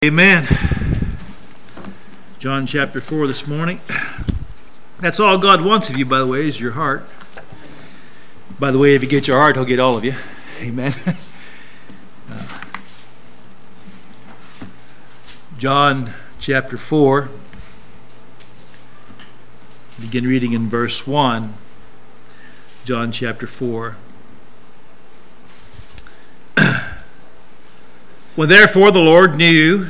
Amen. John chapter 4 this morning. That's all God wants of you, by the way, is your heart. By the way, if you get your heart, He'll get all of you. Amen. John chapter 4. Begin reading in verse 1. John chapter 4. When therefore the Lord knew,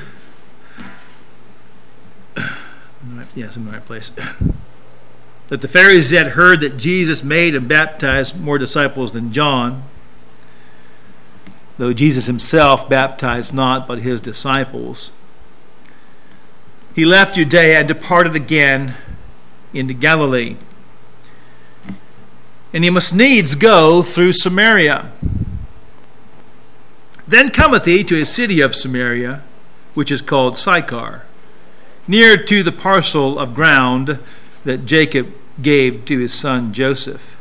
yes, I'm in the right place, that the Pharisees had heard that Jesus made and baptized more disciples than John, though Jesus himself baptized not, but his disciples, he left Judea and departed again into Galilee. And he must needs go through Samaria. Then cometh he to a city of Samaria, which is called Sychar, near to the parcel of ground that Jacob gave to his son Joseph.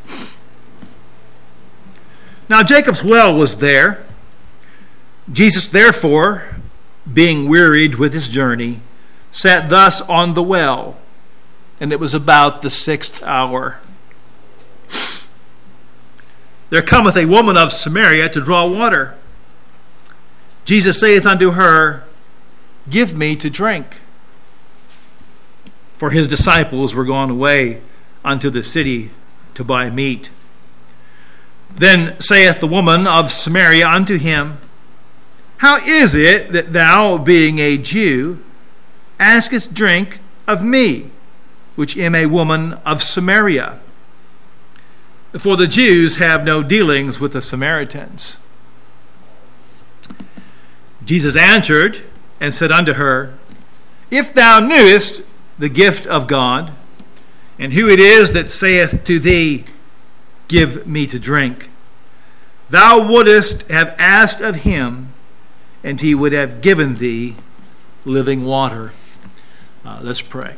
Now Jacob's well was there. Jesus therefore, being wearied with his journey, sat thus on the well, and it was about the 6th hour. There cometh a woman of Samaria to draw water. Jesus saith unto her, Give me to drink. For his disciples were gone away unto the city to buy meat. Then saith the woman of Samaria unto him, How is it that thou, being a Jew, askest drink of me, which am a woman of Samaria? For the Jews have no dealings with the Samaritans. Jesus answered and said unto her, If thou knewest the gift of God, and who it is that saith to thee, Give me to drink, thou wouldest have asked of him, and he would have given thee living water. Let's pray.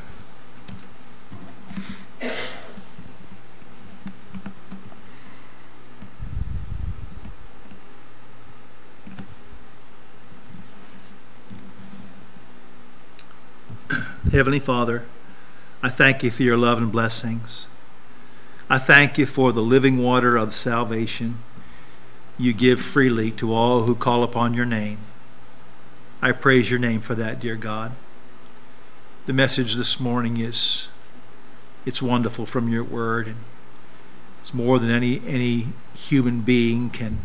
Heavenly Father, I thank you for your love and blessings. I thank you for the living water of salvation you give freely to all who call upon your name. I praise your name for that, dear God. The message this morning it's wonderful from your word, and it's more than any human being can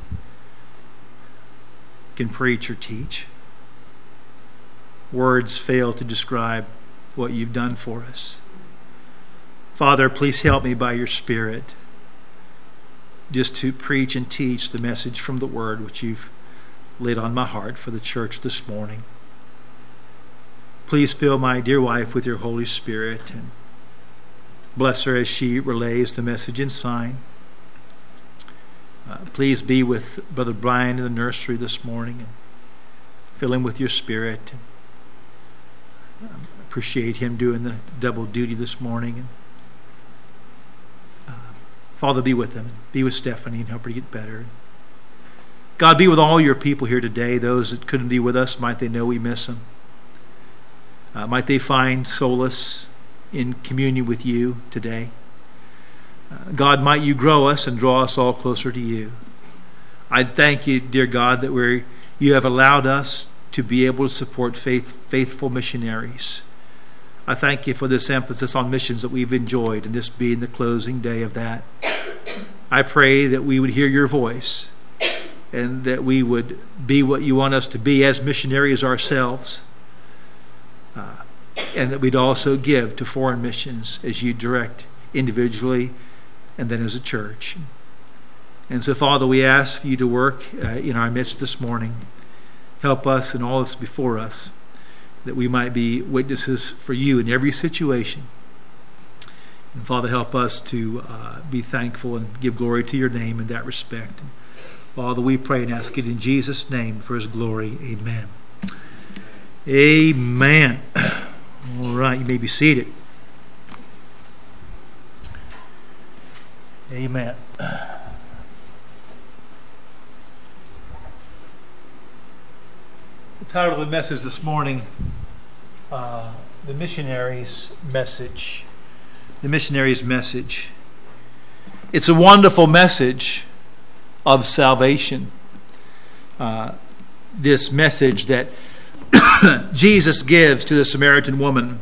preach or teach. Words fail to describe what you've done for us. Father, please help me by your Spirit just to preach and teach the message from the Word which you've laid on my heart for the church this morning. Please fill my dear wife with your Holy Spirit and bless her as she relays the message in sign. Please be with Brother Brian in the nursery this morning and fill him with your Spirit. Appreciate him doing the double duty this morning. And Father, be with him. Be with Stephanie and help her to get better. God, be with all your people here today. Those that couldn't be with us, might they know we miss them. Might they find solace in communion with you today. God, might you grow us and draw us all closer to you. I thank you, dear God, that you have allowed us to be able to support faithful missionaries. I thank you for this emphasis on missions that we've enjoyed, and this being the closing day of that. I pray that we would hear your voice and that we would be what you want us to be as missionaries ourselves, and that we'd also give to foreign missions as you direct individually and then as a church. And so, Father, we ask for you to work in our midst this morning. Help us and all that's before us, that we might be witnesses for you in every situation. And Father, help us to be thankful and give glory to your name in that respect. And Father, we pray and ask it in Jesus' name for his glory. Amen. Amen. All right, you may be seated. Amen. Title of the message this morning, The Missionary's Message. The Missionary's Message. It's a wonderful message of salvation. This message that Jesus gives to the Samaritan woman.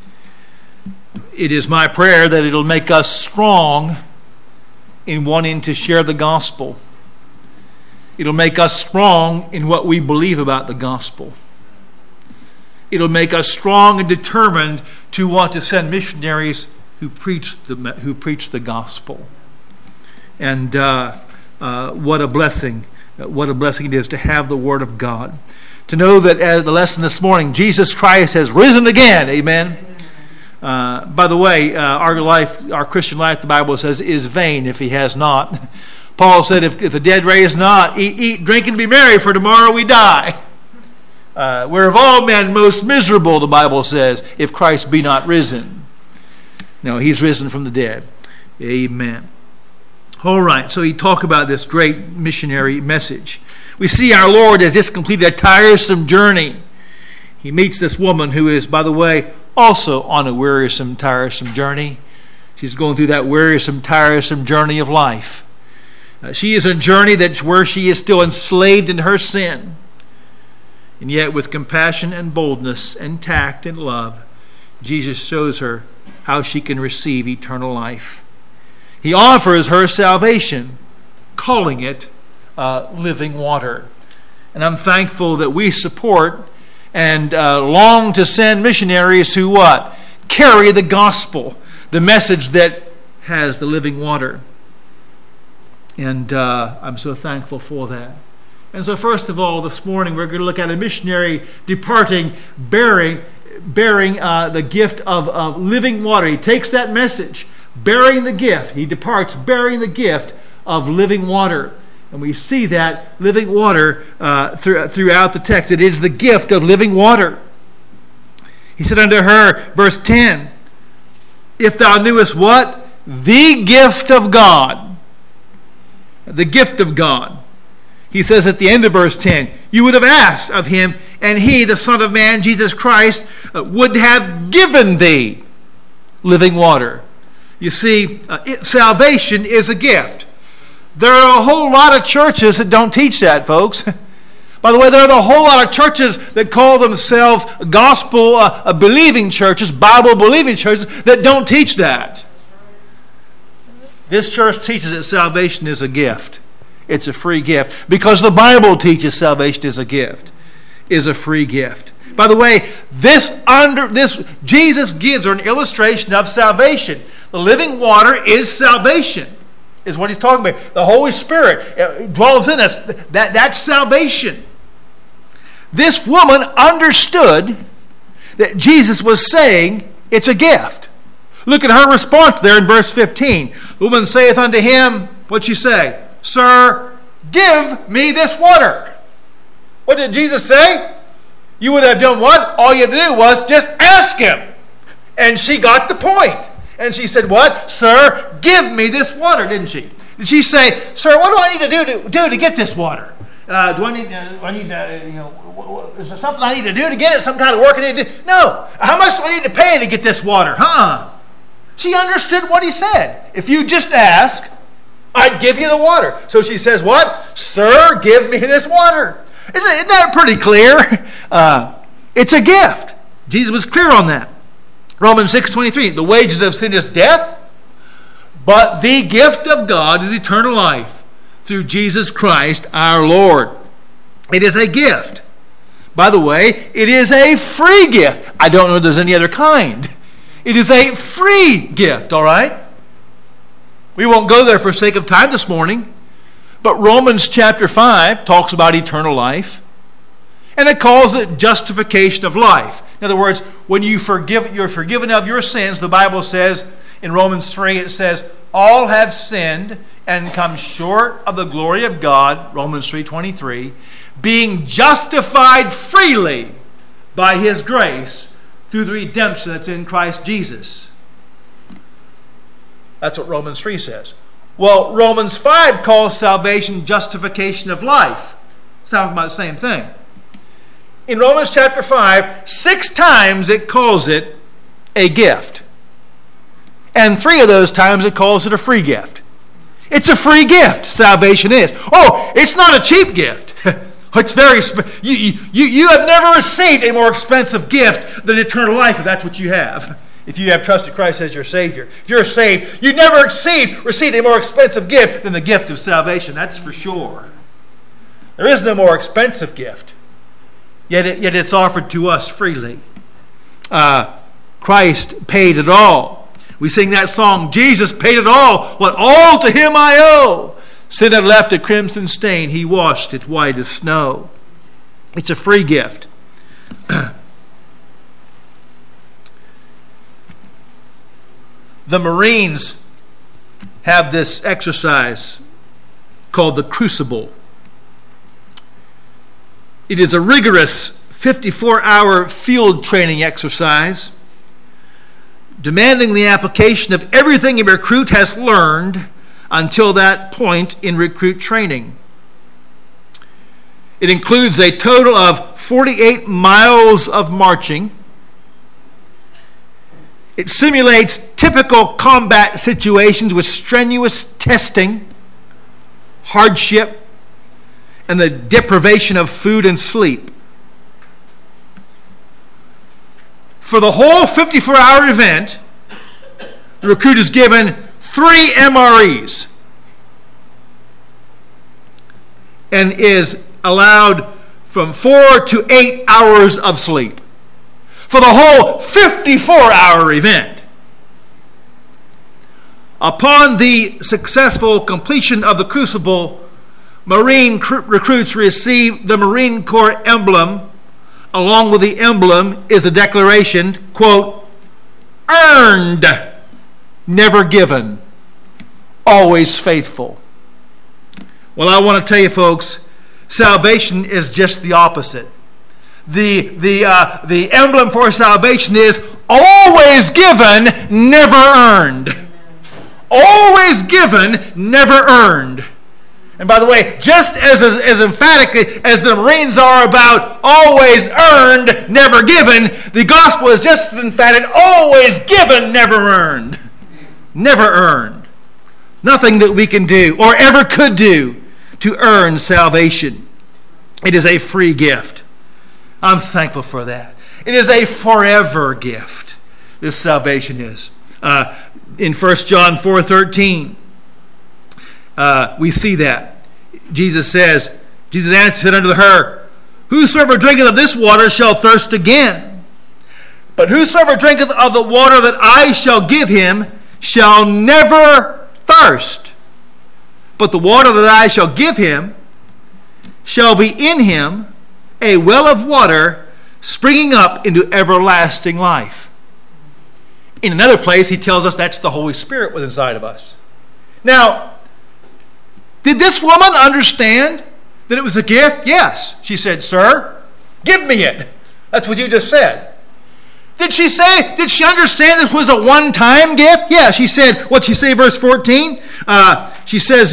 It is my prayer that it'll make us strong in wanting to share the gospel. It'll make us strong in what we believe about the gospel. It'll make us strong and determined to want to send missionaries who preach the gospel. And what a blessing! What a blessing it is to have the Word of God. To know that, as the lesson this morning, Jesus Christ has risen again. Amen. By the way, our Christian life, the Bible says, is vain if He has not. Paul said, if the dead raise not, eat, drink, and be merry, for tomorrow we die. We're of all men most miserable, the Bible says, if Christ be not risen. No, He's risen from the dead. Amen. All right, so he talked about this great missionary message. We see our Lord has just completed a tiresome journey. He meets this woman who is, by the way, also on a wearisome, tiresome journey. She's going through that wearisome, tiresome journey of life. She is a journey that's where she is still enslaved in her sin. And yet with compassion and boldness and tact and love, Jesus shows her how she can receive eternal life. He offers her salvation, calling it living water. And I'm thankful that we support and long to send missionaries who what? Carry the gospel, the message that has the living water. And I'm so thankful for that. And so first of all, this morning, we're going to look at a missionary departing, bearing the gift of living water. He takes that message, bearing the gift. He departs bearing the gift of living water. And we see that living water throughout the text. It is the gift of living water. He said unto her, verse 10, if thou knewest what? The gift of God. The gift of God. He says at the end of verse 10, you would have asked of Him, and He, the Son of Man, Jesus Christ, would have given thee living water. You see, salvation is a gift. There are a whole lot of churches that don't teach that, folks. By the way, there are a whole lot of churches that call themselves gospel-believing churches, Bible-believing churches, that don't teach that. This church teaches that salvation is a gift. It's a free gift. Because the Bible teaches salvation is a gift, is a free gift. By the way, this Jesus gives her an illustration of salvation. The living water is salvation, is what he's talking about. The Holy Spirit dwells in us. That's salvation. This woman understood that Jesus was saying it's a gift. Look at her response there in verse 15. The woman saith unto him, what'd she say? Sir, give me this water. What did Jesus say? You would have done what? All you had to do was just ask Him. And she got the point. And she said, what? Sir, give me this water, didn't she? Did she say, sir, what do I need to do to get this water? Is there something I need to do to get it? Some kind of work I need to do? No. How much do I need to pay to get this water? She understood what he said. If you just ask, I'd give you the water. So she says, what? Sir, give me this water. Isn't that pretty clear? It's a gift. Jesus was clear on that. Romans 6:23, the wages of sin is death, but the gift of God is eternal life through Jesus Christ our Lord. It is a gift. By the way, it is a free gift. I don't know if there's any other kind. It is a free gift, all right? We won't go there for sake of time this morning. But Romans chapter 5 talks about eternal life. And it calls it justification of life. In other words, when you're forgiven of your sins, the Bible says in Romans 3, it says, all have sinned and come short of the glory of God, Romans 3:23, being justified freely by His grace through the redemption that's in Christ Jesus. That's what Romans 3 says. Well, Romans 5 calls salvation justification of life. It's talking about the same thing. in Romans chapter 5, 6 times it calls it a gift. And 3 of those times it calls it a free gift. It's a free gift, salvation is. Oh, it's not a cheap gift. It's very you have never received a more expensive gift than eternal life, if that's what you have. If you have trusted Christ as your Savior. If you're saved, you never received a more expensive gift than the gift of salvation. That's for sure. There is no more expensive gift. Yet it's offered to us freely. Christ paid it all. We sing that song, Jesus paid it all. What all to him I owe. Sin had left a crimson stain. He washed it white as snow. It's a free gift. The Marines have this exercise called the Crucible. It is a rigorous 54-hour field training exercise demanding the application of everything a recruit has learned until that point in recruit training. It includes a total of 48 miles of marching. It simulates typical combat situations with strenuous testing, hardship, and the deprivation of food and sleep. For the whole 54-hour event, the recruit is given 3 MREs and is allowed from 4 to 8 hours of sleep for the whole 54-hour event. Upon the successful completion of the Crucible, Marine recruits receive the Marine Corps emblem. Along with the emblem is the declaration, quote, earned, never given, always faithful. Well, I want to tell you, folks, salvation is just the opposite. The emblem for salvation is always given, never earned. Always given, never earned. And by the way, just as emphatically as the Marines are about always earned, never given, the gospel is just as emphatic, always given, never earned. Never earned. Nothing that we can do or ever could do to earn salvation. It is a free gift. I'm thankful for that. It is a forever gift, this salvation is. In 1 John 4:13, we see that. Jesus answered unto her, whosoever drinketh of this water shall thirst again. But whosoever drinketh of the water that I shall give him shall never thirst. But the water that I shall give him shall be in him a well of water springing up into everlasting life. In another place, he tells us that's the Holy Spirit within inside of us. Now, did this woman understand that it was a gift? Yes. She said, sir, give me it. That's what you just said. Did she understand this was a one-time gift? Yeah, she said, what'd she say, verse 14? She says,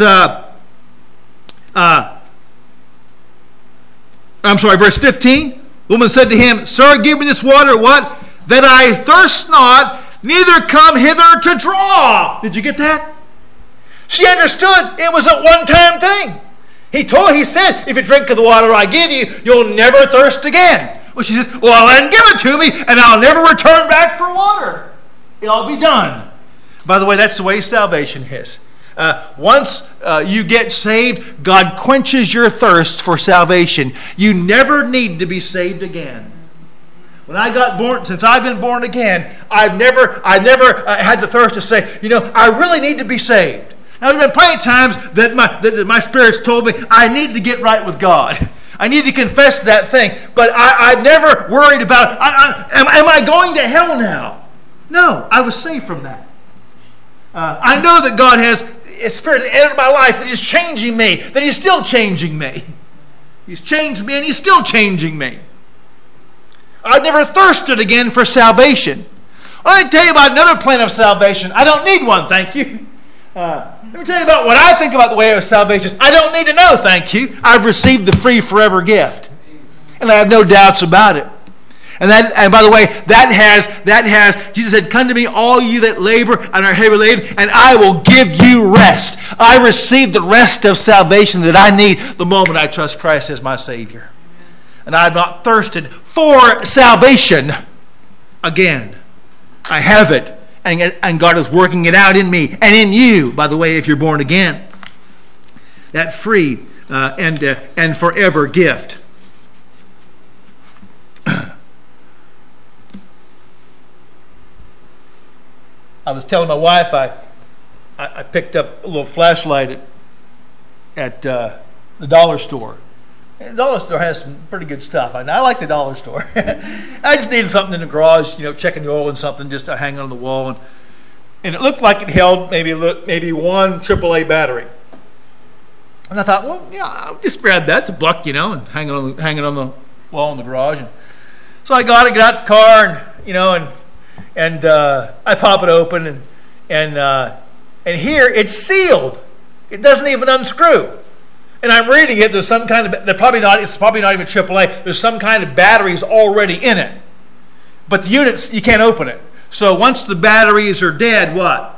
verse 15. The woman said to him, sir, give me this water, what? That I thirst not, neither come hither to draw. Did you get that? She understood it was a one-time thing. He said, if you drink of the water I give you, you'll never thirst again. Well, she says, well, then give it to me, and I'll never return back for water. It'll be done. By the way, that's the way salvation is. Once you get saved, God quenches your thirst for salvation. You never need to be saved again. When I got born, since I've been born again, I've never had the thirst to say, I really need to be saved. Now, there have been plenty of times that my spirit's told me I need to get right with God. I need to confess that thing. But I've never worried about, am I going to hell now? No, I was saved from that. I know that God has a spirit that entered my life that is changing me, that He's still changing me. He's changed me and He's still changing me. I've never thirsted again for salvation. Let me tell you about another plan of salvation. I don't need one, thank you. Let me tell you about what I think about the way of salvation. I don't need to know, thank you. I've received the free forever gift. And And I have no doubts about it. And by the way, Jesus said, come to me, all you that labor and are heavy laden, and I will give you rest. I received the rest of salvation that I need the moment I trust Christ as my Savior. And I have not thirsted for salvation again. I have it. And God is working it out in me and in you, by the way, if you're born again. That free and forever gift. I was telling my wife I picked up a little flashlight at the dollar store. And the dollar store has some pretty good stuff. I like the dollar store. I just needed something in the garage, checking the oil and something just to hang on the wall. And it looked like it held maybe one AAA battery. And I thought, well, yeah, I'll just grab that. It's a buck, and hang it on the wall in the garage. And so I got out the car, and I pop it open, and here it's sealed. It doesn't even unscrew. And I'm reading it. There's some kind of. It's probably not even AAA. There's some kind of batteries already in it, but the units you can't open it. So once the batteries are dead, what?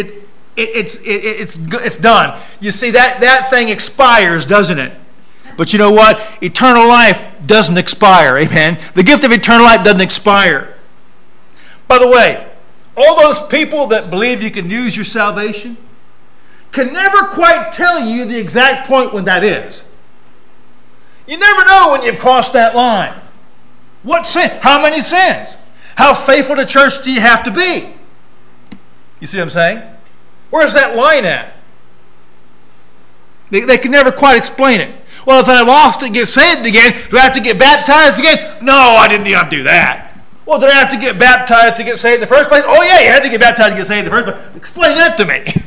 It's done. You see that thing expires, doesn't it? But you know what? Eternal life doesn't expire. Amen. The gift of eternal life doesn't expire. By the way, all those people that believe you can use your salvation can never quite tell you the exact point when that is. You never know when you've crossed that line. What sin? How many sins? How faithful to church do you have to be? You see what I'm saying? Where's that line at? They can never quite explain it. Well, if I lost it and get saved again, do I have to get baptized again? No, I didn't have to do that. Well, did I have to get baptized to get saved in the first place? Oh, yeah, you had to get baptized to get saved in the first place. Explain that to me.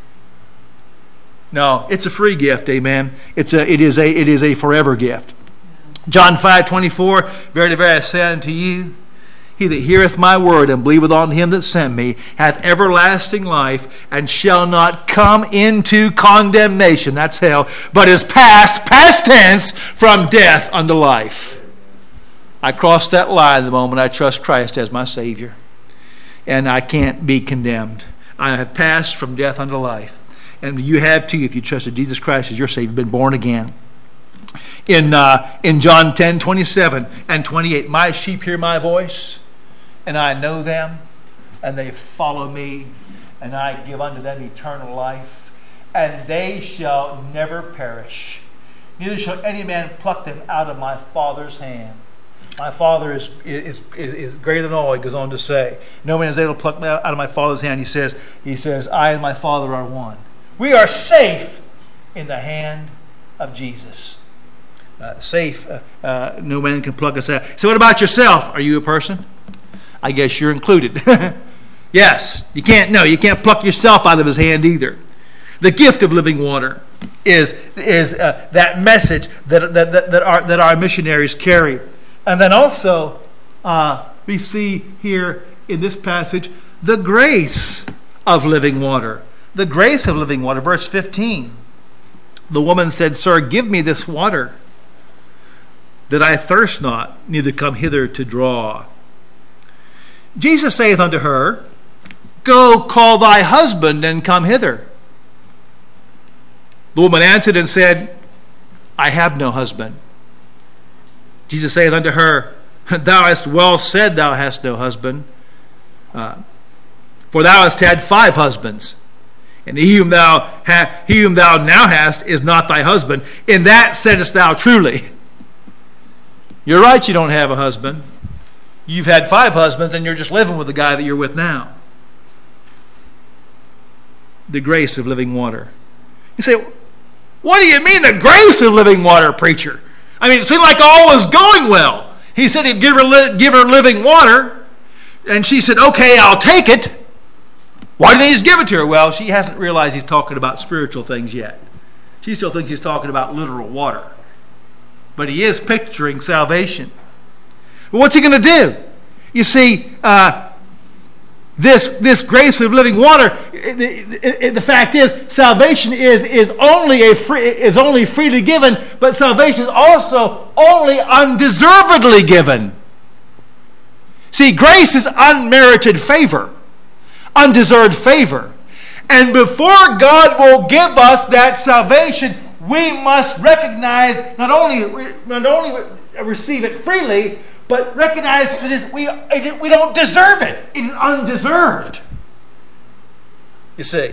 No, it's a free gift, amen. It is a forever gift. John 5:24, verily, verily, I say unto you, he that heareth my word and believeth on him that sent me hath everlasting life, and shall not come into condemnation, that's hell, but is past tense, from death unto life. I crossed that line the moment I trust Christ as my Savior. And I can't be condemned. I have passed from death unto life. And you have too if you trusted Jesus Christ as your Savior, been born again. In John 10:27 and 28, my sheep hear my voice, and I know them, and they follow me, and I give unto them eternal life, and they shall never perish. Neither shall any man pluck them out of my Father's hand. My Father is greater than all, he goes on to say. No man is able to pluck me out of my Father's hand. He says, I and my Father are one. We are safe in the hand of Jesus. Safe. No man can pluck us out. So what about yourself? Are you a person? I guess you're included. Yes. You can't pluck yourself out of his hand either. The gift of living water is that message that our missionaries carry. And then also, we see here in this passage, the grace of living water. The grace of living water. Verse 15. The woman said, Sir, give me this water, that I thirst not, neither come hither to draw. Jesus saith unto her, Go call thy husband, and come hither. The woman answered and said, I have no husband. Jesus saith unto her, Thou hast well said, thou hast no husband. For thou hast had 5 husbands, and he whom thou now hast is not thy husband. In that saidst thou truly. You're right, you don't have a husband. You've had 5 husbands, and you're just living with the guy that you're with now. The grace of living water. You say, what do you mean the grace of living water, preacher? I mean, it seemed like all was going well. He said he'd give her living water, and she said, okay, I'll take it. Why didn't he just give it to her? Well, she hasn't realized he's talking about spiritual things yet. She still thinks he's talking about literal water. But he is picturing salvation. Well, what's he going to do? You see, this grace of living water, the fact is, salvation is only freely given, but salvation is also only undeservedly given. See, grace is unmerited favor, undeserved favor. And before God will give us that salvation, we must recognize, not only receive it freely, but recognize that we don't deserve it. It is undeserved. You see,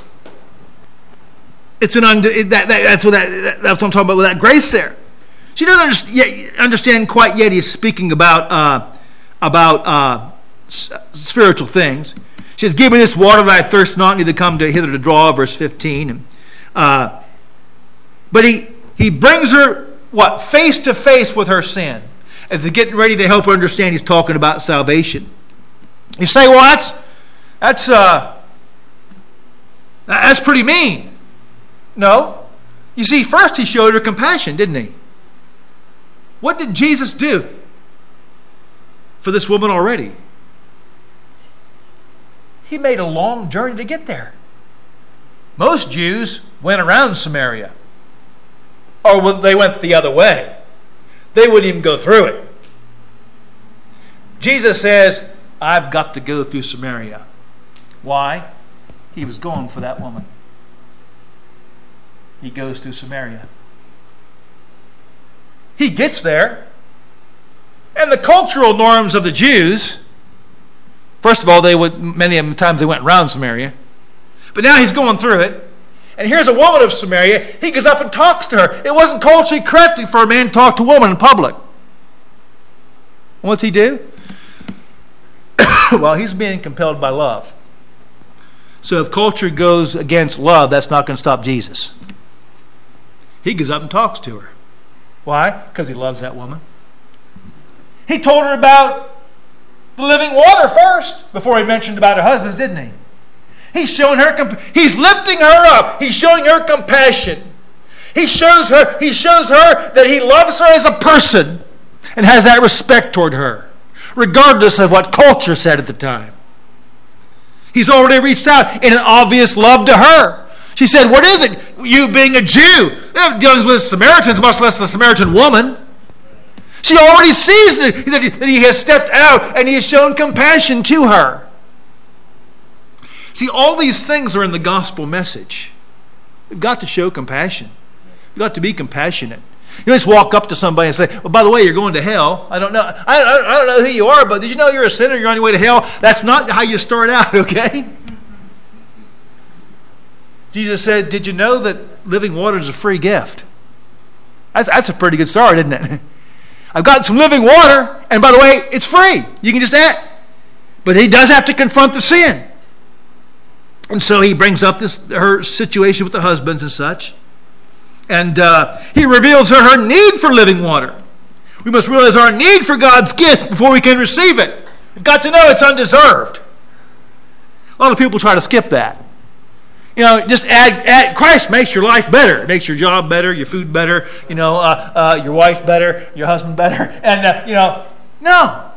it's that's what I'm talking about with that grace there. She doesn't understand quite yet. He's speaking about spiritual things. She says, "Give me this water that I thirst not, neither come hither to draw." Verse 15. But he brings her face to face with her sin. As they're getting ready to help her understand, he's talking about salvation. You say, well, that's pretty mean. No. You see, first he showed her compassion, didn't he? What did Jesus do for this woman already? He made a long journey to get there. Most Jews went around Samaria. Or they went the other way. They wouldn't even go through it. Jesus says, I've got to go through Samaria. Why? He was going for that woman. He goes through Samaria. He gets there. And the cultural norms of the Jews, first of all, many of the times they went around Samaria. But now he's going through it. And here's a woman of Samaria. He goes up and talks to her. It wasn't culturally correct for a man to talk to a woman in public. What's he do? Well, he's being compelled by love. So if culture goes against love, that's not going to stop Jesus. He goes up and talks to her. Why? Because he loves that woman. He told her about the living water first before he mentioned about her husbands, didn't he? He's lifting her up. He's showing her compassion. He shows her that he loves her as a person and has that respect toward her, regardless of what culture said at the time. He's already reached out in an obvious love to her. She said, what is it? You being a Jew, they're not dealing with Samaritans, much less the Samaritan woman. She already sees that he has stepped out and he has shown compassion to her. See, all these things are in the gospel message. We've got to show compassion. We've got to be compassionate. You don't just walk up to somebody and say, well, by the way, you're going to hell. I don't know who you are, but did you know you're a sinner? You're on your way to hell. That's not how you start out, okay? Jesus said, did you know that living water is a free gift? That's a pretty good start, isn't it? I've got some living water, and by the way, it's free. You can just add. But he does have to confront the sin. And so he brings up her situation with the husbands and such. And he reveals her need for living water. We must realize our need for God's gift before we can receive it. We've got to know it's undeserved. A lot of people try to skip that. You know, just add. Christ makes your life better. It makes your job better, your food better, your wife better, your husband better. And, no.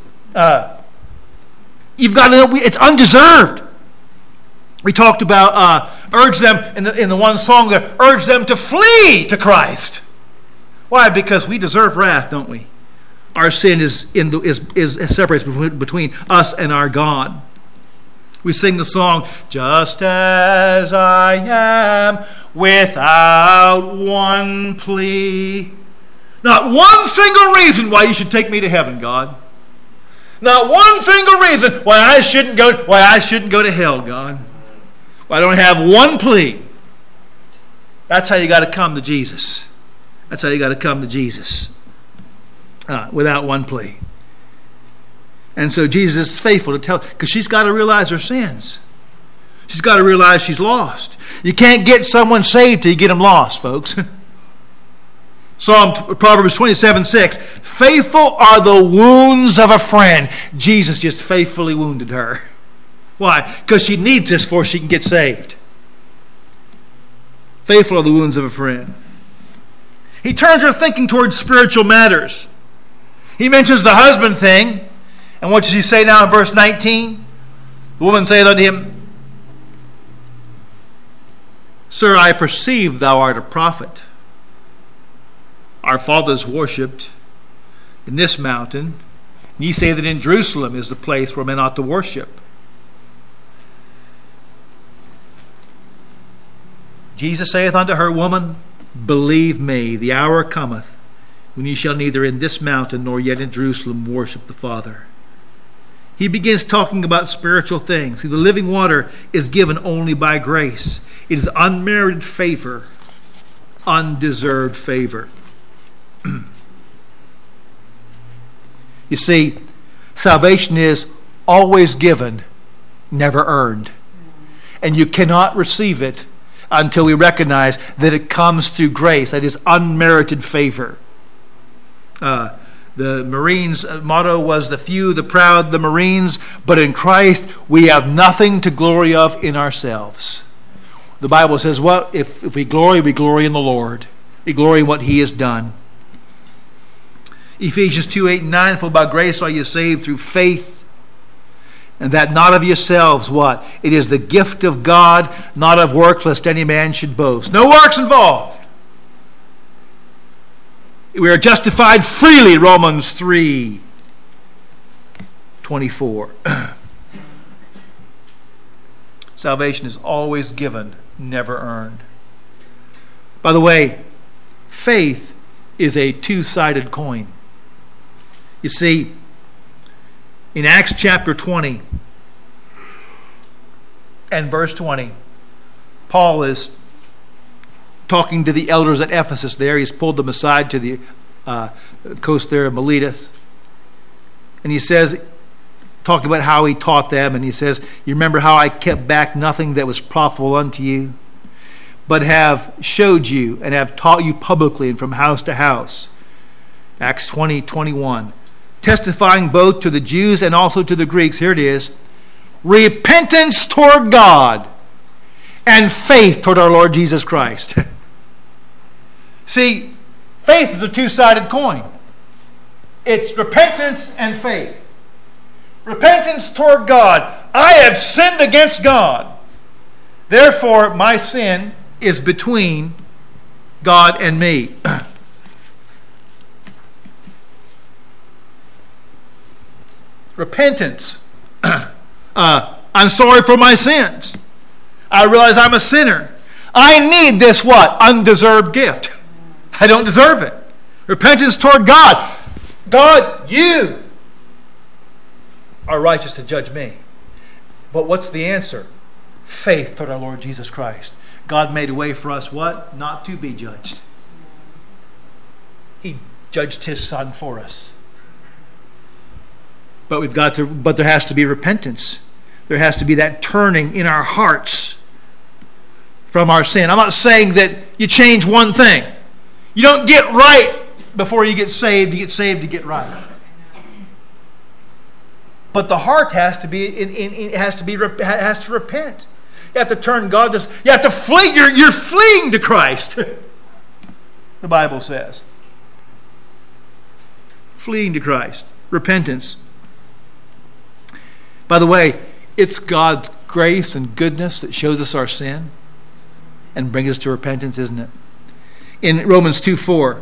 You've got to know it's undeserved. We talked about urge them in the one song there, urge them to flee to Christ. Why? Because we deserve wrath, don't we? Our sin is separates between us and our God. We sing the song, just as I am, without one plea. Not one single reason why you should take me to heaven, God. Not one single reason why I shouldn't go to hell, God. I don't have one plea. That's how you got to come to Jesus. That's how you got to come to Jesus. Without one plea. And so Jesus is faithful to tell, because she's got to realize her sins. She's got to realize she's lost. You can't get someone saved till you get them lost, folks. Proverbs 27:6. Faithful are the wounds of a friend. Jesus just faithfully wounded her. Why? Because she needs this before she can get saved. Faithful are the wounds of a friend. He turns her thinking towards spiritual matters. He mentions the husband thing. And what does he say now in verse 19? The woman saith unto him, Sir, I perceive thou art a prophet. Our fathers worshipped in this mountain, and ye say that in Jerusalem is the place where men ought to worship. Jesus saith unto her, Woman, believe me, the hour cometh when ye shall neither in this mountain nor yet in Jerusalem worship the Father. He begins talking about spiritual things. See, the living water is given only by grace. It is unmerited favor, undeserved favor. You see, salvation is always given, never earned. And you cannot receive it until we recognize that it comes through grace, that is unmerited favor. The Marines' motto was the few, the proud, the Marines, but in Christ we have nothing to glory of in ourselves. The Bible says, well, if we glory in the Lord. We glory in what He has done. Ephesians 2:8-9, for by grace are you saved through faith, and that not of yourselves, what? It is the gift of God, not of works, lest any man should boast. No works involved. We are justified freely, Romans 3:24. Salvation is always given, never earned. By the way, faith is a two-sided coin. You see, in Acts chapter 20 and verse 20, Paul is talking to the elders at Ephesus there. He's pulled them aside to the coast there of Miletus. And he says, talking about how he taught them, and he says, you remember how I kept back nothing that was profitable unto you, but have showed you and have taught you publicly and from house to house. Acts 20:21. Testifying both to the Jews and also to the Greeks, here it is, repentance toward God and faith toward our Lord Jesus Christ. See, faith is a two-sided coin. It's repentance and faith. Repentance toward God. I have sinned against God. Therefore, my sin is between God and me. Repentance. I'm sorry for my sins. I realize I'm a sinner. I need this what? Undeserved gift. I don't deserve it. Repentance toward God. God, you are righteous to judge me. But what's the answer? Faith toward our Lord Jesus Christ. God made a way for us what? Not to be judged. He judged His Son for us. But there has to be repentance. There has to be that turning in our hearts from our sin. I'm not saying that you change one thing. You don't get right before you get saved. You get saved to get right. But the heart has to be has to repent. You have to turn God to. You have to flee. You're fleeing to Christ. The Bible says. Fleeing to Christ. Repentance. By the way, it's God's grace and goodness that shows us our sin and brings us to repentance, isn't it? In Romans 2:4,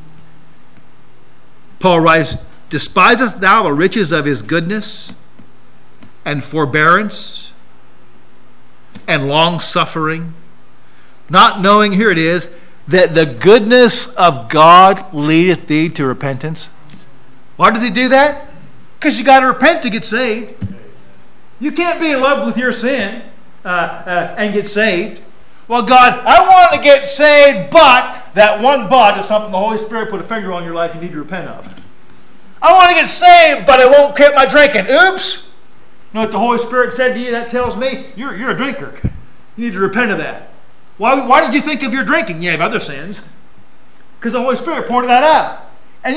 Paul writes, despisest thou the riches of His goodness and forbearance and long-suffering, not knowing, here it is, that the goodness of God leadeth thee to repentance? Why does He do that? Because you got to repent to get saved. You can't be in love with your sin and get saved. Well, God, I want to get saved, but that one but is something the Holy Spirit put a finger on your life you need to repent of. I want to get saved, but I won't quit my drinking. Oops! You know what the Holy Spirit said to you? That tells me you're a drinker. You need to repent of that. Why did you think of your drinking? You have other sins. Because the Holy Spirit pointed that out. And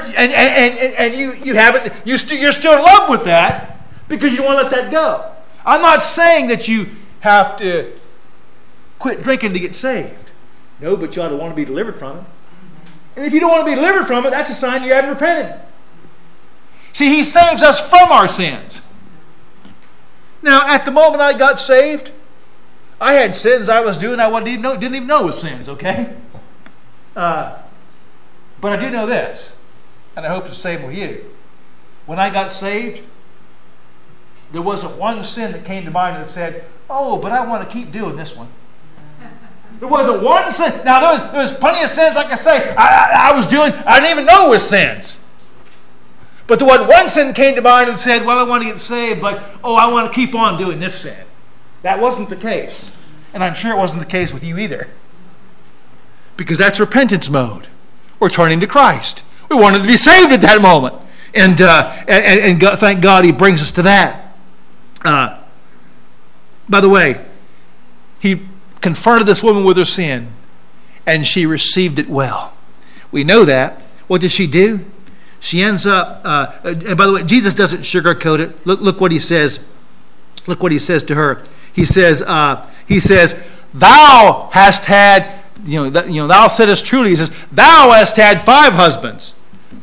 you're still in love with that because you don't want to let that go. I'm not saying that you have to quit drinking to get saved. No, but you ought to want to be delivered from it. And if you don't want to be delivered from it, that's a sign you haven't repented. See, He saves us from our sins. Now, at the moment I got saved, I had sins I was doing I didn't even know was sins, okay? But I do know this, and I hope it's the same with you. When I got saved, there wasn't one sin that came to mind that said, oh, but I want to keep doing this one. There wasn't one sin. Now, there was plenty of sins, like I say, I was doing, I didn't even know was sins. But there wasn't one sin that came to mind and said, well, I want to get saved, but, oh, I want to keep on doing this sin. That wasn't the case. And I'm sure it wasn't the case with you either. Because that's repentance mode. We're turning to Christ. We wanted to be saved at that moment. And God, thank God He brings us to that. By the way, He confronted this woman with her sin, and she received it well. We know that. What does she do? She ends up, and by the way, Jesus doesn't sugarcoat it. Look what He says. Look what He says to her. He says, thou hast had, thou saidest truly. He says, thou hast had 5 husbands.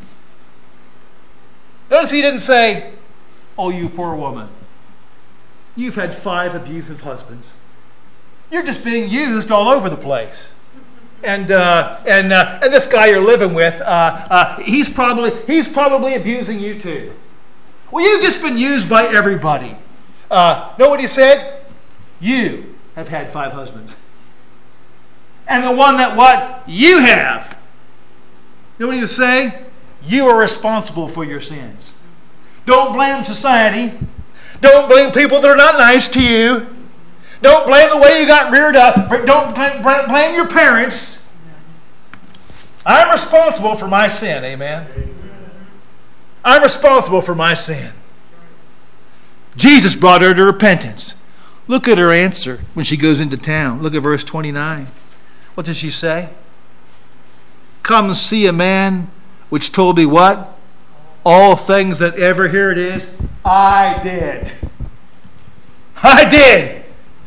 Notice He didn't say, oh, you poor woman, you've had 5 abusive husbands. You're just being used all over the place. And this guy you're living with, he's probably abusing you too. Well, you've just been used by everybody. Know what He said? You have had 5 husbands. And the one that what? You have. You know what He was saying? You are responsible for your sins. Don't blame society. Don't blame people that are not nice to you. Don't blame the way you got reared up. Don't blame your parents. I'm responsible for my sin. Amen. I'm responsible for my sin. Jesus brought her to repentance. Look at her answer when she goes into town. Look at verse 29. What does she say? Come and see a man which told me what? All things that ever, here it is, I did. I did.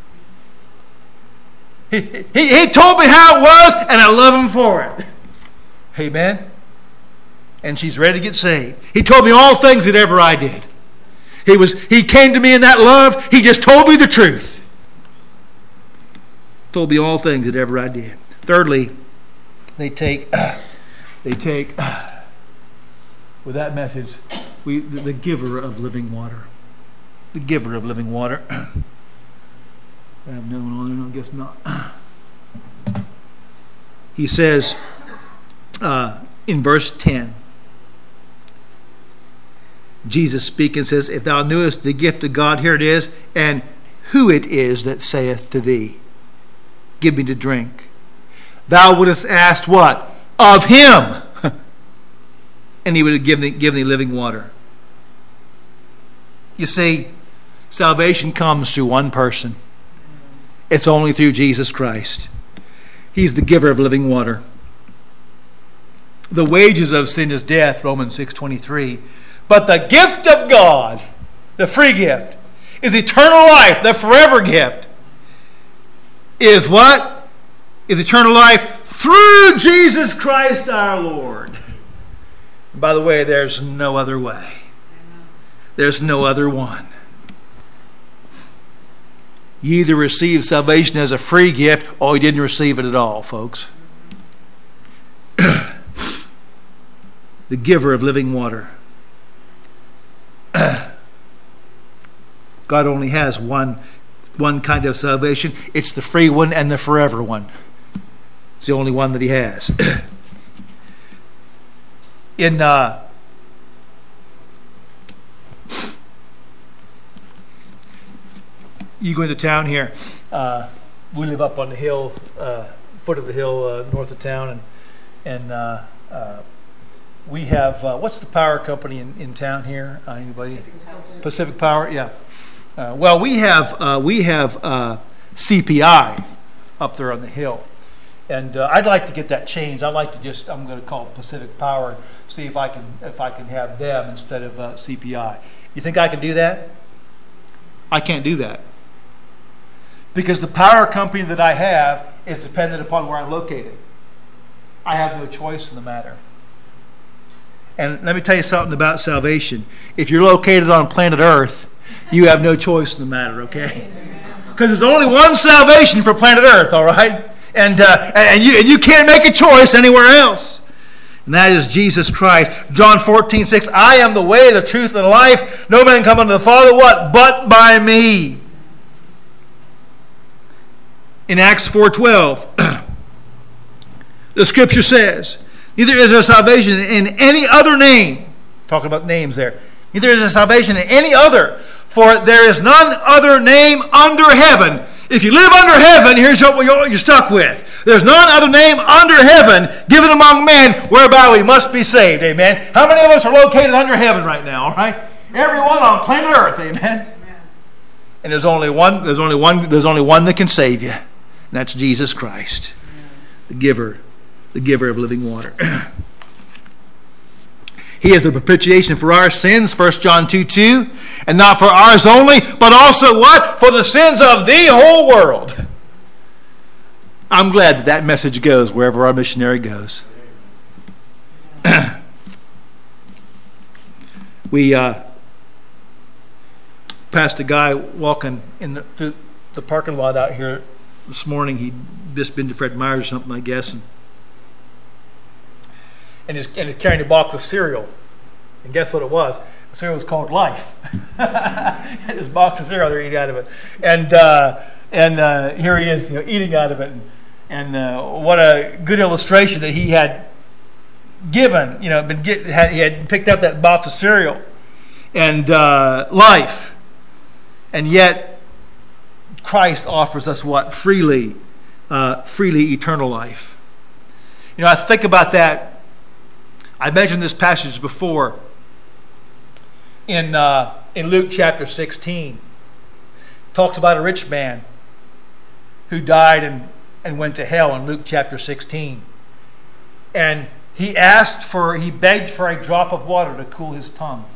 He told me how it was, and I love Him for it. Amen. And she's ready to get saved. He told me all things that ever I did. He came to me in that love. He just told me the truth. Told me all things that ever I did. Thirdly, they take with that message, the giver of living water. The giver of living water. I have another one on there. No, I guess not. He says in verse 10, Jesus speaking says, if thou knewest the gift of God, here it is, and who it is that saith to thee, give me to drink. Thou wouldest asked what? Of Him. And He would have given thee living water. You see, salvation comes through one person. It's only through Jesus Christ. He's the giver of living water. The wages of sin is death, Romans 6:23. But the gift of God, the free gift, is eternal life, the forever gift. Is what? Is eternal life through Jesus Christ our Lord. And by the way, there's no other way. There's no other one. You either receive salvation as a free gift or you didn't receive it at all, folks. The giver of living water. God only has one kind of salvation. It's the free one and the forever one. It's the only one that He has. In you go into town here. We live up on the hill, foot of the hill, north of town, and we have what's the power company in town here? Anybody? Pacific Power. Yeah. Well, we have CPI up there on the hill, and I'd like to get that changed. I'd like to I'm going to call it Pacific Power and see if I can have them instead of CPI. You think I can do that? I can't do that because the power company that I have is dependent upon where I'm located. I have no choice in the matter. And let me tell you something about salvation. If you're located on planet Earth, You have no choice in the matter, okay? Because there's only one salvation for planet Earth, all right? And you can't make a choice anywhere else. And that is Jesus Christ. John 14:6, I am the way, the truth, and the life. No man come unto the Father, what? But by me. In Acts 4:12, the Scripture says, neither is there salvation in any other name. Talking about names there. Neither is there salvation in any other. For there is none other name under heaven. If you live under heaven, here's what you're stuck with. There's none other name under heaven given among men whereby we must be saved. Amen. How many of us are located under heaven right now? All right. Everyone on planet Earth. Amen. And there's only one that can save you. And that's Jesus Christ, the giver of living water. He is the propitiation for our sins, 1 John 2:2, and not for ours only, but also what? For the sins of the whole world. I'm glad that message goes wherever our missionary goes. We passed a guy walking through the parking lot out here this morning. He'd just been to Fred Meyer's or something, I guess, and he's carrying a box of cereal. And guess what it was? The cereal was called Life. This box of cereal, they're eating out of it. And here he is, eating out of it. And what a good illustration that he had given. He had picked up that box of cereal and life. And yet, Christ offers us what? Freely eternal life. I think about that. I mentioned this passage before in Luke chapter 16. It talks about a rich man who died and went to hell in Luke chapter 16. And he begged for a drop of water to cool his tongue.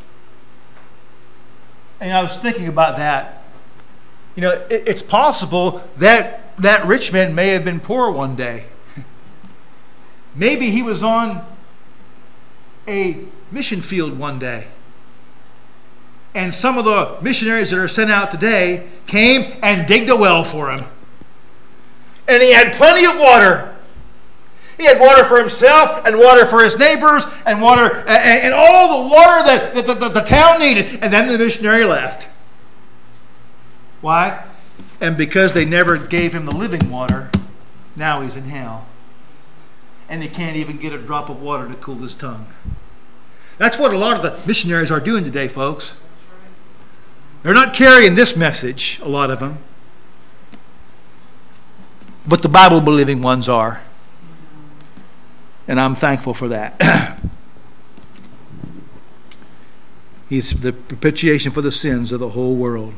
And I was thinking about that. It's possible that that rich man may have been poor one day. Maybe he was on a mission field one day. And some of the missionaries that are sent out today came and digged a well for him. And he had plenty of water. He had water for himself and water for his neighbors and water and all the water that the town needed. And then the missionary left. Why? And because they never gave him the living water, now he's in hell. And he can't even get a drop of water to cool his tongue. That's what a lot of the missionaries are doing today, folks. They're not carrying this message, a lot of them. But the Bible-believing ones are. And I'm thankful for that. He's the propitiation for the sins of the whole world.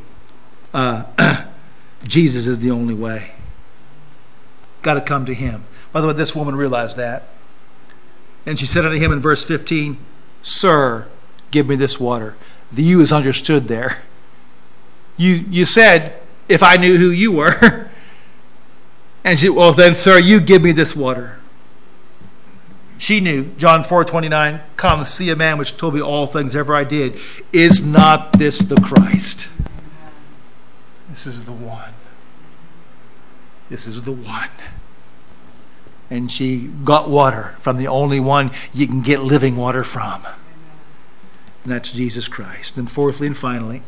Jesus is the only way. Got to come to him. By the way, this woman realized that. And she said unto him in verse 15, Sir, give me this water. The you is understood there. You said, if I knew who you were. And she, well then, sir, you give me this water. She knew, John 4:29, come, see a man which told me all things ever I did. Is not this the Christ? This is the one. This is the one. And she got water from the only one you can get living water from. And that's Jesus Christ. And fourthly and finally,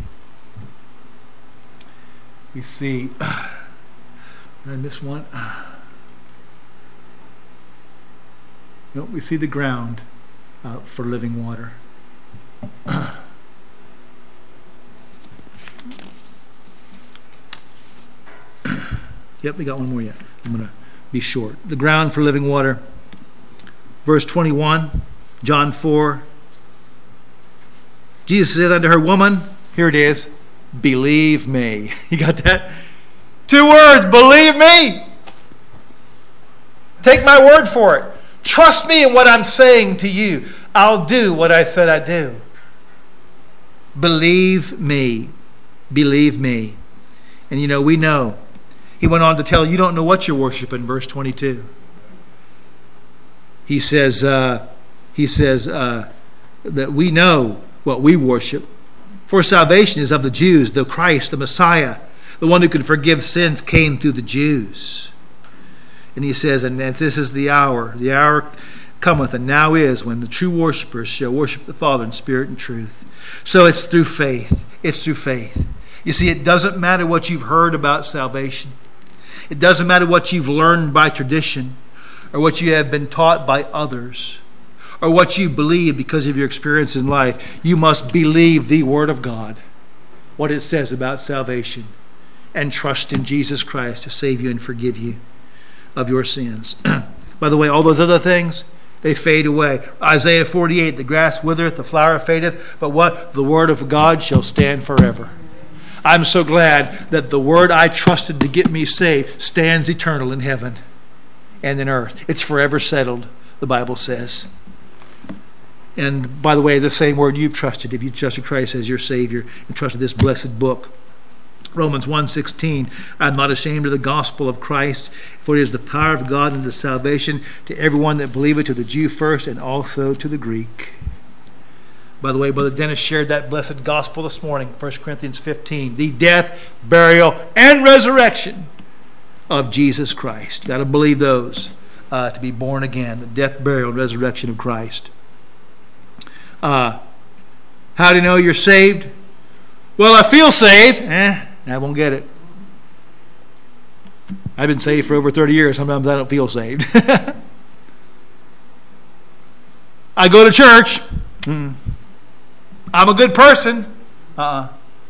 we see, did I miss one? No, we see the ground for living water. Yep, we got one more yet. I'm going to be short. The ground for living water. Verse 21, John 4. Jesus said unto her, Woman, here it is, believe me. You got that? 2 words, believe me. Take my word for it. Trust me in what I'm saying to you. I'll do what I said I'd do. Believe me. Believe me. And we know. He went on to tell, you don't know what you're worshiping, verse 22. He says that we know what we worship, For salvation is of the Jews, though Christ, the Messiah, the one who can forgive sins, came through the Jews. And he says, and this is the hour cometh, and now is, when the true worshipers shall worship the Father in spirit and truth. So it's through faith. It's through faith. You see, it doesn't matter what you've heard about salvation. It doesn't matter what you've learned by tradition, or what you have been taught by others, or what you believe because of your experience in life. You must believe the Word of God, what it says about salvation, and trust in Jesus Christ to save you and forgive you of your sins. By the way, all those other things, they fade away. Isaiah 48, the grass withereth, the flower fadeth, but what? The Word of God shall stand forever. I'm so glad that the Word I trusted to get me saved stands eternal in heaven and in earth. It's forever settled, the Bible says. And by the way, the same Word you've trusted, if you trusted Christ as your Savior and trusted this blessed book. Romans 1:16, I am not ashamed of the gospel of Christ, for it is the power of God unto salvation to everyone that believeth, to the Jew first and also to the Greek. By the way, Brother Dennis shared that blessed gospel this morning, 1 Corinthians 15, the death, burial, and resurrection of Jesus Christ. You've got to believe those to be born again, the death, burial, and resurrection of Christ. How do you know you're saved? Well, I feel saved. I won't get it. I've been saved for over 30 years. Sometimes I don't feel saved. I go to church. I'm a good person. John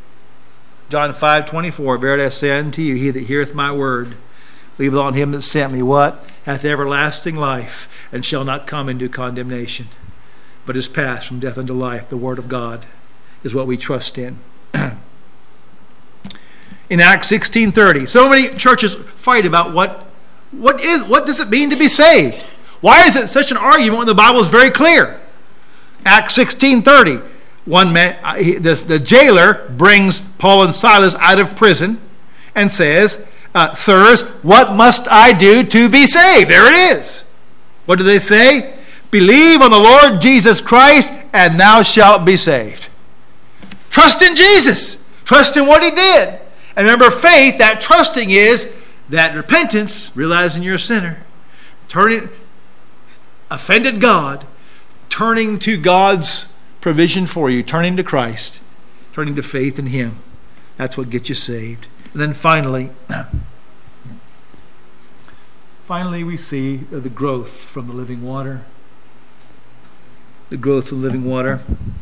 5:24, verily I say unto you, he that heareth my word, believeth on him that sent me, what? Hath everlasting life, and shall not come into condemnation, but is passed from death unto life. The word of God is what we trust in. In Acts 16:30, so many churches fight about what does it mean to be saved? Why is it such an argument when the Bible is very clear? Acts 16:30, one man, the jailer brings Paul and Silas out of prison and says, "Sirs, what must I do to be saved?" There it is. What do they say? Believe on the Lord Jesus Christ, and thou shalt be saved. Trust in Jesus. Trust in what he did. And remember, faith, that trusting is that repentance, realizing you're a sinner, offended God, turning to God's provision for you, turning to Christ, turning to faith in him. That's what gets you saved. And then finally we see the growth from the living water. The growth from the living water.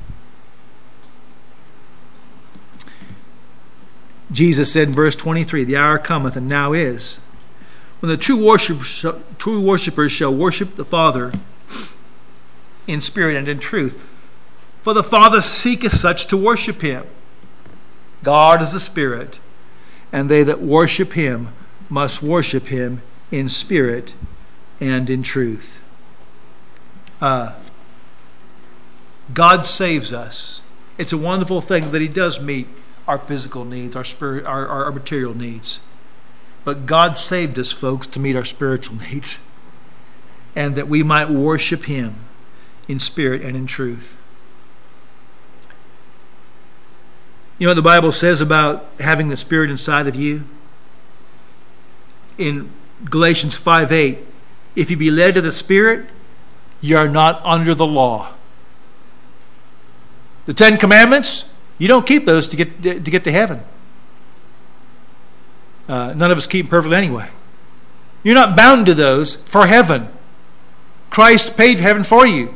Jesus said in verse 23, the hour cometh, and now is, when the true worshipers shall worship the Father in spirit and in truth. For the Father seeketh such to worship him. God is a spirit, and they that worship him must worship him in spirit and in truth. God saves us. It's a wonderful thing that he does meet our physical needs, our material needs. But God saved us, folks, to meet our spiritual needs, and that we might worship him in spirit and in truth. You know what the Bible says about having the Spirit inside of you? In Galatians 5:8, if you be led to the Spirit, you are not under the law. The 10 Commandments, you don't keep those to get to heaven. None of us keep them perfectly anyway. You're not bound to those for heaven. Christ paid heaven for you.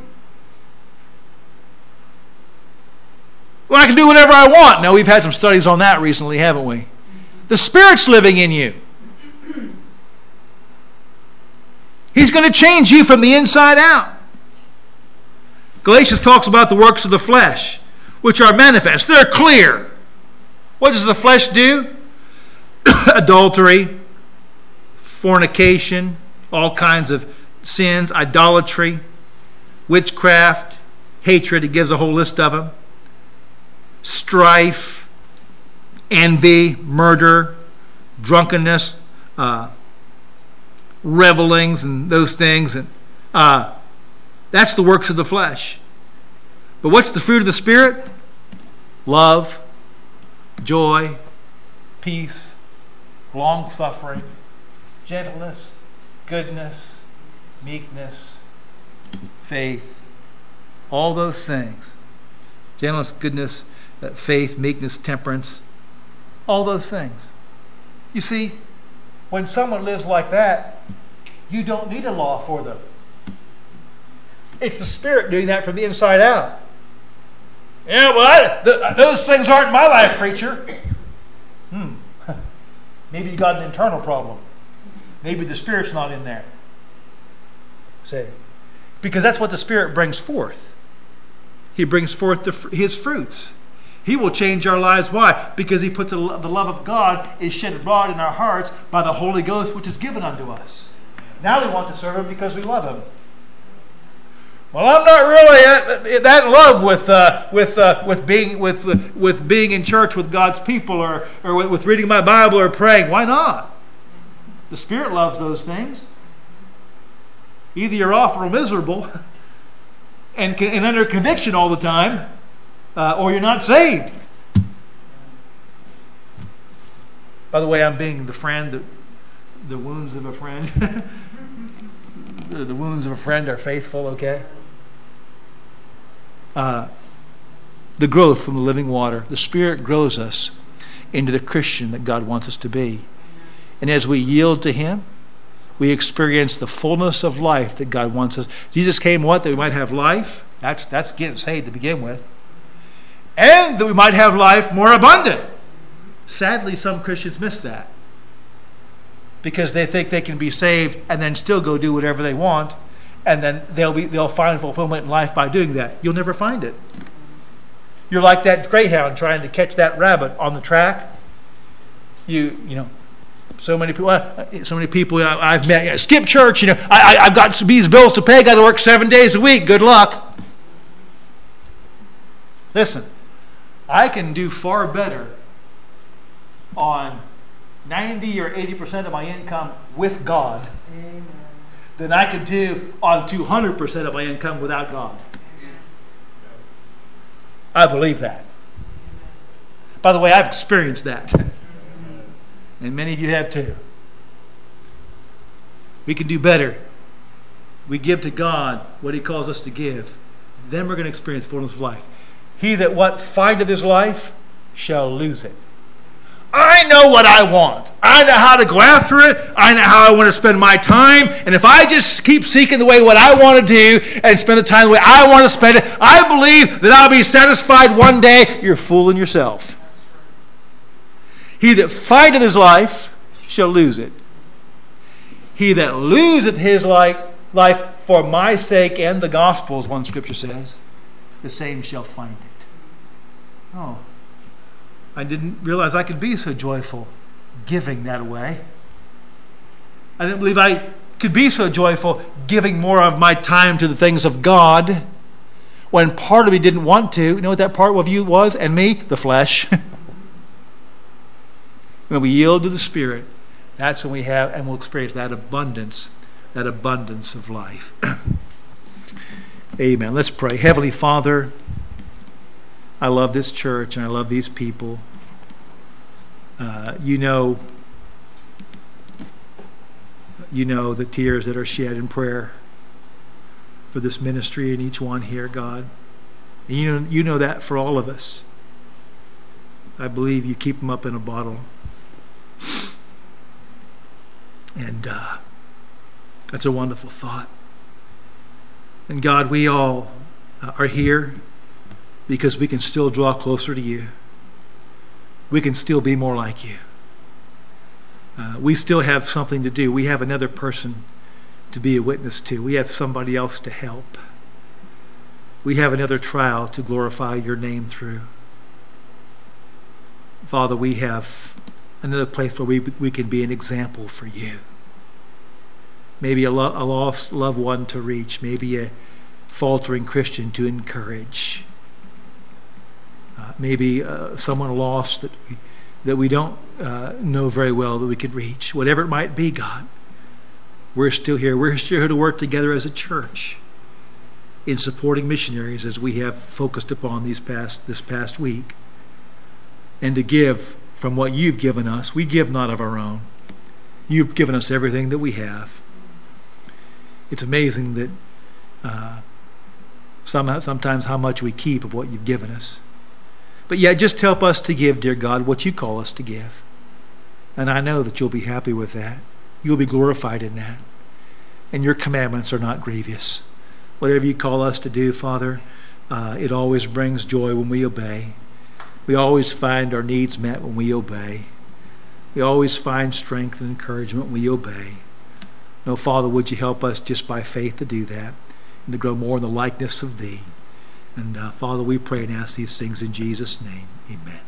Well, I can do whatever I want. Now, we've had some studies on that recently, haven't we? The Spirit's living in you. He's going to change you from the inside out. Galatians talks about the works of the flesh, which are manifest. They're clear. What does the flesh do? Adultery, fornication, all kinds of sins, idolatry, witchcraft, hatred. He gives a whole list of them. Strife, envy, murder, drunkenness, revelings, and those things. And that's the works of the flesh. But what's the fruit of the Spirit? love, joy, peace, long-suffering, gentleness, goodness, meekness, faith. All those things. Gentleness, goodness, faith, meekness, temperance. All those things. You see, when someone lives like that, you don't need a law for them. It's the Spirit doing that from the inside out. Yeah, well, those things aren't in my life, preacher. Maybe you got an internal problem. Maybe the Spirit's not in there. See? Because that's what the Spirit brings forth. He brings forth His fruits. He will change our lives. Why? Because He puts the love of God is shed abroad in our hearts by the Holy Ghost, which is given unto us. Now we want to serve Him because we love Him. Well, I'm not really that in love with being in church with God's people, or with reading my Bible or praying. Why not? The Spirit loves those things. Either you're awful miserable and under conviction all the time, or you're not saved. By the way, I'm being the friend, the wounds of a friend. The wounds of a friend are faithful, okay? The growth from the living water. The Spirit grows us into the Christian that God wants us to be. And as we yield to Him, we experience the fullness of life that God wants us. Jesus came, what? That we might have life. That's getting saved to begin with. And that we might have life more abundant. Sadly, some Christians miss that. Because they think they can be saved and then still go do whatever they want, and then they'll find fulfillment in life by doing that. You'll never find it. You're like that greyhound trying to catch that rabbit on the track. So many people I've met. Skip church. I've got these bills to pay. Got to work 7 days a week. Good luck. Listen, I can do far better on 90 or 80% of my income with God than I could do on 200% of my income without God. I believe that. By the way, I've experienced that. And many of you have too. We can do better. We give to God what He calls us to give. Then we're going to experience fullness of life. He that findeth his life shall lose it. I know what I want. I know how to go after it. I know how I want to spend my time. And if I just keep seeking the way what I want to do and spend the time the way I want to spend it, I believe that I'll be satisfied one day. You're fooling yourself. He that findeth his life shall lose it. He that loseth his life for my sake and the gospel, as one scripture says, the same shall find it. Oh, I didn't realize I could be so joyful giving that away. I didn't believe I could be so joyful giving more of my time to the things of God when part of me didn't want to. You know what that part of you was and me? The flesh. When we yield to the Spirit, that's when we have and we'll experience that abundance of life. Amen. Let's pray. Heavenly Father, I love this church and I love these people. You know the tears that are shed in prayer for this ministry and each one here, God. And you know that for all of us. I believe you keep them up in a bottle. And that's a wonderful thought. And God, we all are here because we can still draw closer to you. We can still be more like you. We still have something to do. We have another person to be a witness to. We have somebody else to help. We have another trial to glorify your name through. Father, we have another place where we can be an example for you. Maybe a lost loved one to reach. Maybe a faltering Christian to encourage. Maybe someone lost that we don't know very well that we could reach. Whatever it might be, God, we're still here. We're still here to work together as a church in supporting missionaries as we have focused upon this past week. and to give from what you've given us. We give not of our own. You've given us everything that we have. It's amazing that sometimes how much we keep of what you've given us. But yet just help us to give, dear God, what you call us to give. And I know that you'll be happy with that. You'll be glorified in that. And your commandments are not grievous. Whatever you call us to do, Father, it always brings joy when we obey. We always find our needs met when we obey. We always find strength and encouragement when we obey. No, Father, would you help us just by faith to do that and to grow more in the likeness of Thee. And Father, we pray and ask these things in Jesus' name. Amen.